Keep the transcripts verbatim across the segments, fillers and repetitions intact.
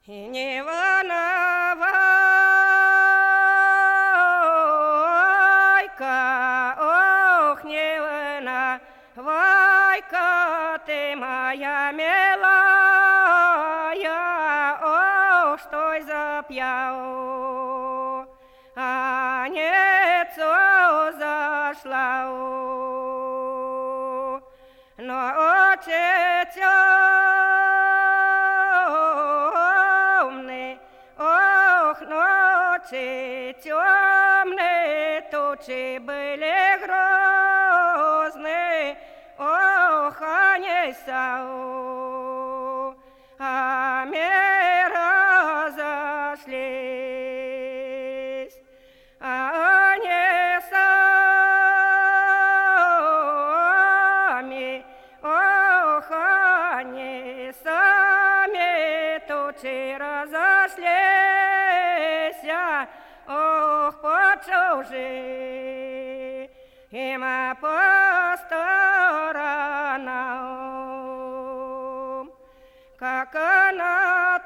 И не виновайка, ох, не виновайка ты моя милая, ох, что запьял, а нецо зашла, но очи темные, ох, ночи темные, тучи были грозные, ох, они сау, а мира разошлись, а они сами, ох, они сами, тучи разошлись, ох, по чужим по сторонам, как на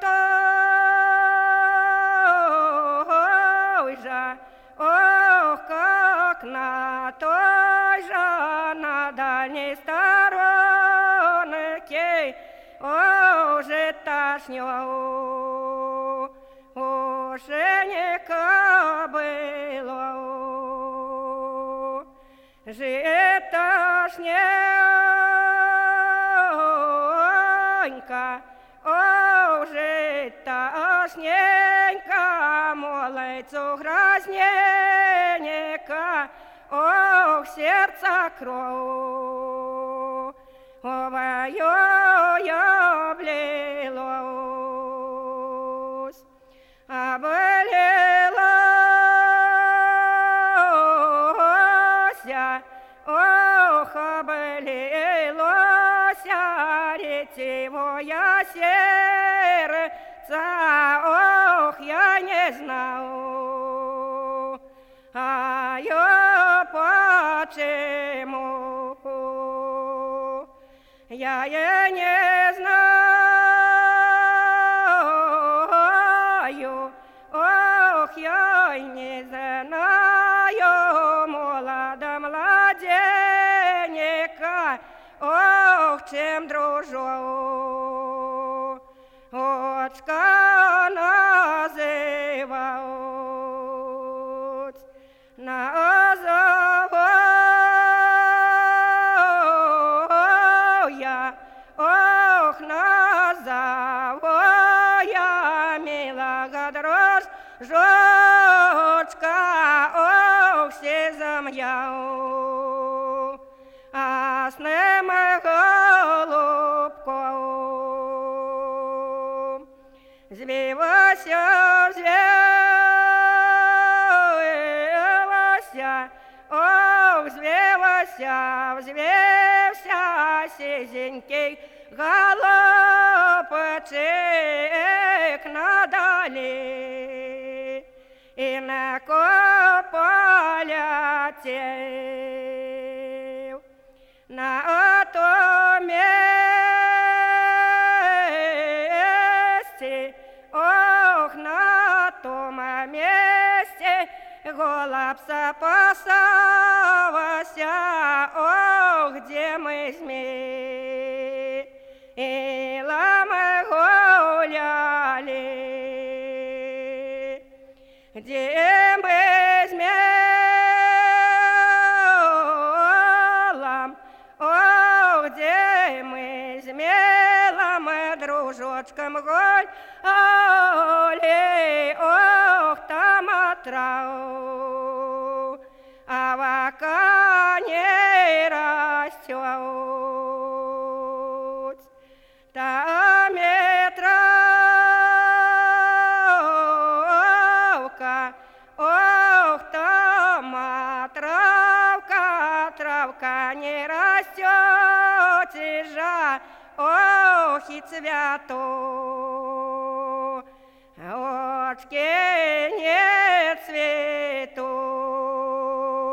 той же, ох, как на той же, на дальней сторонке, уже тошнё, уже не кобыло. Жить тошненько, о, жить тошненько, молодцу грозненько, ох, сердце кровь, овою облилось, облилось, ох, облилось ретивое сердце, ох, я не знал, а я почему, я и не знаю, ох, я и не знаю, молода младенека, ох, чем дружу, очка называют, назову я, ох, назову я, милого дружочка, ох, все замьял, а с ним голубку звивася, взвелася, ох, взвелася, взвелся сизенький голубчик надали, и на кополя тел, на том месте, ох, на том месте голубь запасался, ох, где мы змеи и ламы гуляли, где мы змелом, ох, где мы змелом, дружочком гуляли, ох, там отрау, а вака не растет, там и травка, ох, там травка, травка не растет, и жа, ох, и цвету, очки не цветут.